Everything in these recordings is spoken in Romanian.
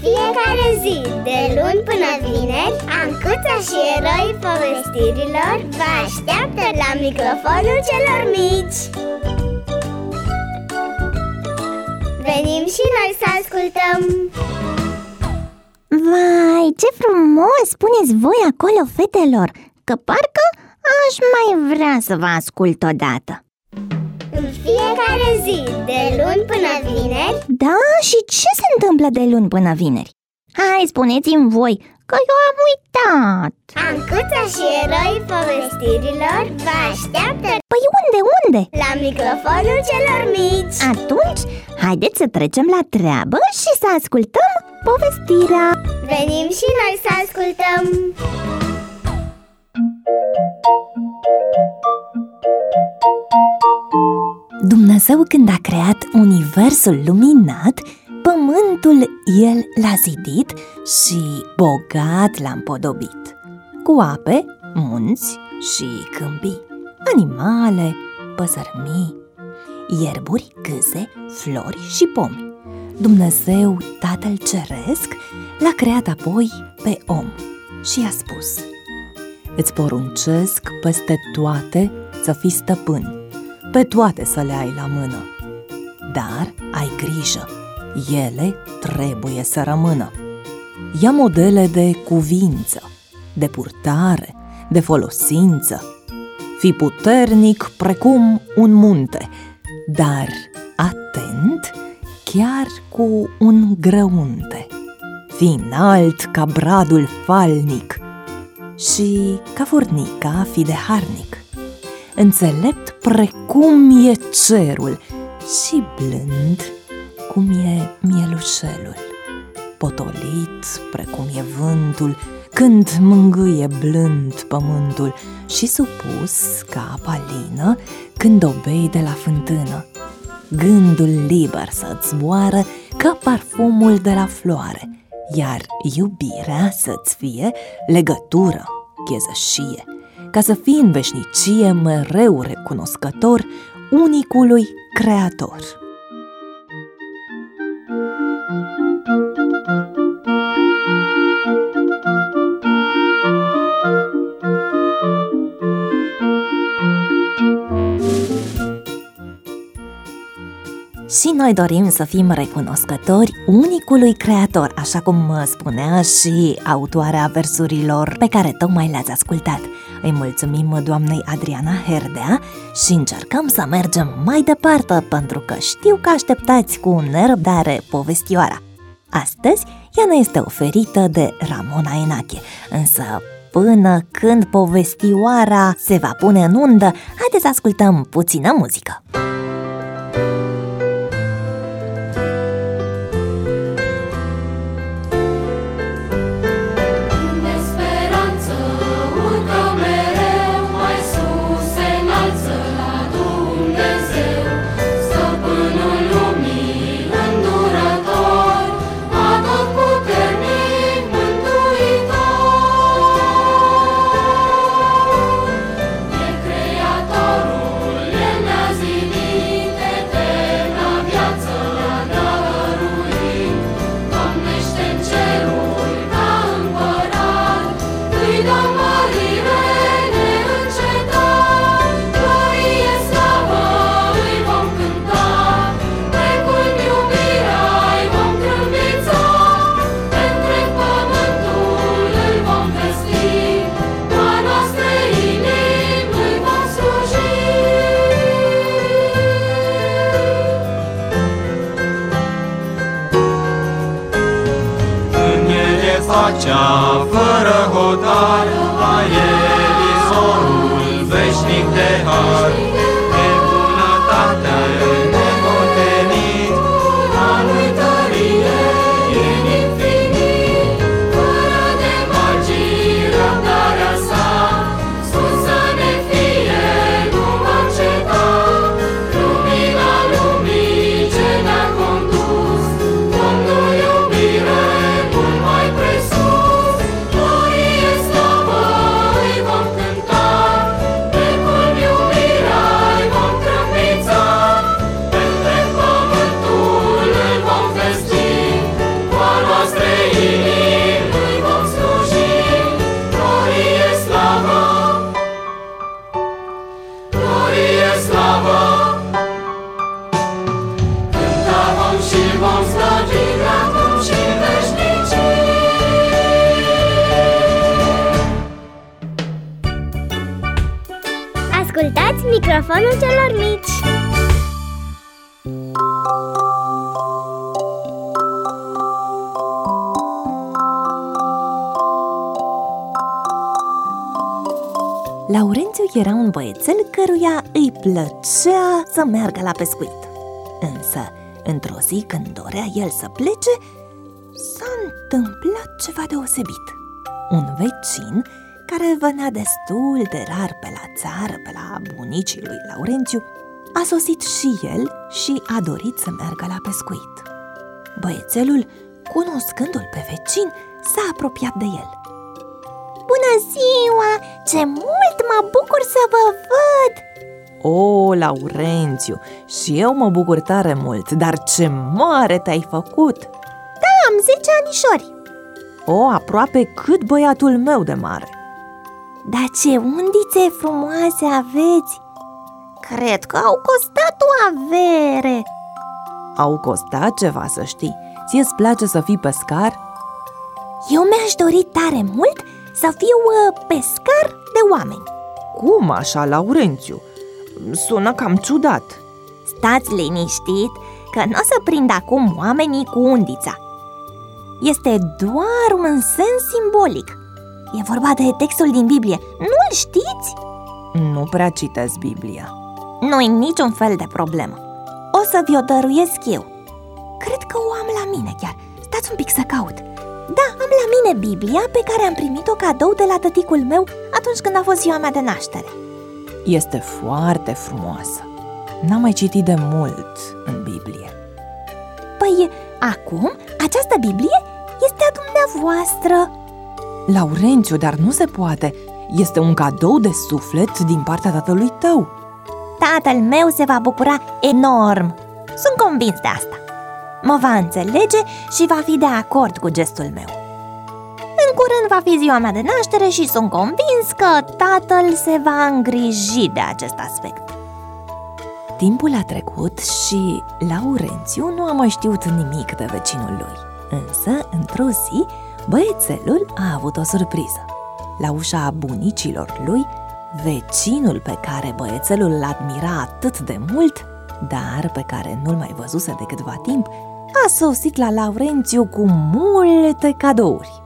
fiecare zi, de luni până vineri, Ancuța și eroii povestirilor vă așteaptă la microfonul celor mici. Venim și noi să ascultăm! Vai, ce frumos spuneți voi acolo, fetelor, că parcă aș mai vrea să vă ascult odată. În fiecare zi, de luni până vineri. Da? Și ce se întâmplă de luni până vineri? Hai, spuneți-mi voi, că eu am uitat. Ancuța și eroii povestirilor vă așteaptă. Păi unde? La microfonul celor mici. Atunci, haideți să trecem la treabă și să ascultăm povestirea. Venim și noi să ascultăm. Dumnezeu, când a creat universul luminat, pământul El l-a zidit și bogat l-a împodobit, cu ape, munți și câmpii, animale, păsări mii, ierburi, câze, flori și pomi. Dumnezeu, Tatăl Ceresc, l-a creat apoi pe om și i-a spus: îți poruncesc peste toate să fii stăpân, pe toate să le ai la mână, dar ai grijă, ele trebuie să rămână. Ia modele de cuvință, de purtare, de folosință. Fii puternic precum un munte, dar atent chiar cu un grăunte. Fii înalt ca bradul falnic și ca furnica fi de harnic. Înțelept precum e cerul și blând cum e mielușelul. Potolit precum e vântul când mângâie blând pământul și supus ca apa lină când o bei de la fântână. Gândul liber să-ți zboară ca parfumul de la floare, iar iubirea să-ți fie legătură, chezășie, ca să fii în veșnicie mereu recunoscător unicului Creator. Și noi dorim să fim recunoscători unicului Creator, așa cum spunea și autoarea versurilor pe care tocmai le-ați ascultat. Îi mulțumim doamnei Adriana Herdea și încercăm să mergem mai departe, pentru că știu că așteptați cu nerăbdare povestioara. Astăzi ea ne este oferită de Ramona Enache, însă până când povestioara se va pune în undă, haideți să ascultăm puțină muzică. Pacea fără hotar, a el izvorul veșnic de har, de bunătate necontenit, a lui tărie în infinit, fără de margini răbdarea sa, sus să ne fie, nu va înceta, lumina lumii ce ne-a condus, Domnul iubire mult mai presus, glorie slavă îi vom cânta, pe cum iubirea microfonul celor mici. Laurențiu era un băiețel căruia îi plăcea să meargă la pescuit. Însă, într-o zi când dorea el să plece, s-a întâmplat ceva deosebit. Un vecin, care venea destul de rar pe la țară, pe la bunicii lui Laurențiu, a sosit și el și a dorit să meargă la pescuit. Băiețelul, cunoscându-l pe vecin, s-a apropiat de el. Bună ziua! Ce mult mă bucur să vă văd! O, Laurențiu, și eu mă bucur tare mult, dar ce mare te-ai făcut! Da, am 10 anișori. O, aproape cât băiatul meu de mare. Dar ce undițe frumoase aveți! Cred că au costat o avere. Au costat ceva, să știi. Ție-ți place să fii pescar? Eu mi-aș dori tare mult să fiu pescar de oameni. Cum așa, Laurențiu? Sună cam ciudat. Stați liniștit că nu o să prind acum oamenii cu undița. Este doar un sens simbolic. E vorba de textul din Biblie. Nu-l știți? Nu prea citesc Biblia. Nu-i niciun fel de problemă. O să vi-o dăruiesc eu. Cred că o am la mine chiar. Stați un pic să caut. Da, am la mine Biblia pe care am primit-o cadou de la tăticul meu atunci când a fost ziua mea de naștere. Este foarte frumoasă. N-am mai citit de mult în Biblie. Păi, acum, această Biblie este a dumneavoastră. Laurențiu, dar nu se poate. Este un cadou de suflet din partea tatălui tău. Tatăl meu se va bucura enorm. Sunt convins de asta. Mă va înțelege și va fi de acord cu gestul meu. În curând va fi ziua mea de naștere și sunt convins că tatăl se va îngriji de acest aspect. Timpul a trecut și Laurențiu nu a mai știut nimic de vecinul lui. Însă, într-o zi, băiețelul a avut o surpriză. La ușa bunicilor lui, vecinul pe care băiețelul îl admira atât de mult, dar pe care nu-l mai văzuse de câtva timp, a sosit la Laurențiu cu multe cadouri.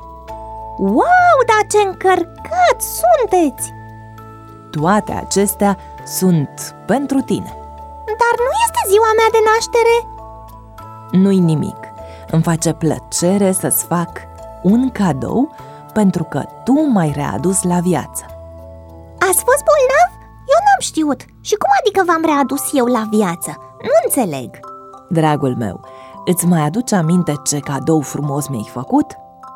Wow, dar ce încărcați sunteți! Toate acestea sunt pentru tine. Dar nu este ziua mea de naștere? Nu-i nimic. Îmi face plăcere să-ți fac un cadou pentru că tu m-ai readus la viață. Ați fost bolnav? Eu n-am știut. Și cum adică v-am readus eu la viață? Nu înțeleg. Dragul meu, îți mai aduce aminte ce cadou frumos mi-ai făcut?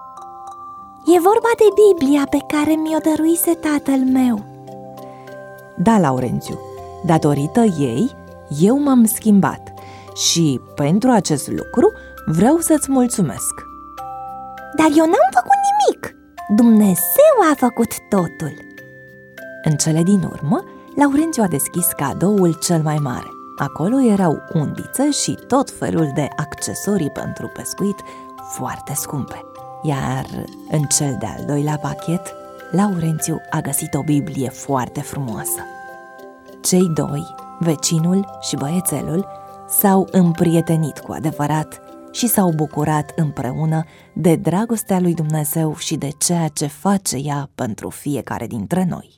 E vorba de Biblia pe care mi-o dăruise tatăl meu. Da, Laurențiu, datorită ei, eu m-am schimbat și pentru acest lucru vreau să-ți mulțumesc. Dar eu n-am făcut nimic. Dumnezeu a făcut totul. În cele din urmă, Laurențiu a deschis cadoul cel mai mare. Acolo erau undițe și tot felul de accesorii pentru pescuit foarte scumpe. Iar în cel de-al doilea pachet, Laurențiu a găsit o Biblie foarte frumoasă. Cei doi, vecinul și băiețelul, s-au împrietenit cu adevărat și s-au bucurat împreună de dragostea lui Dumnezeu și de ceea ce face ea pentru fiecare dintre noi.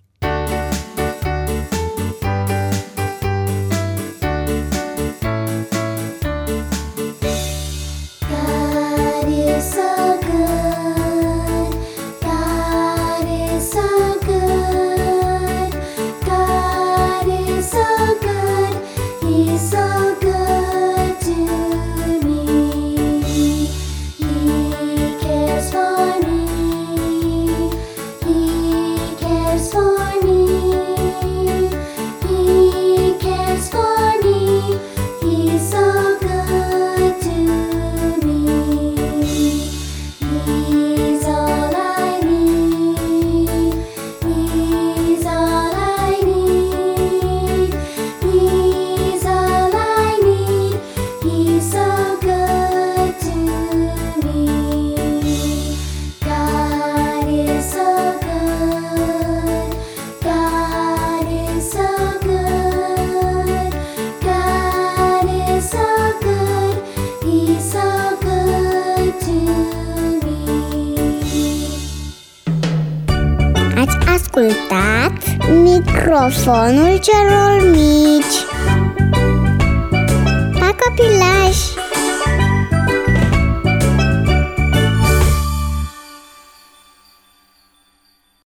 Microfonul celor mici. Pa, copilași!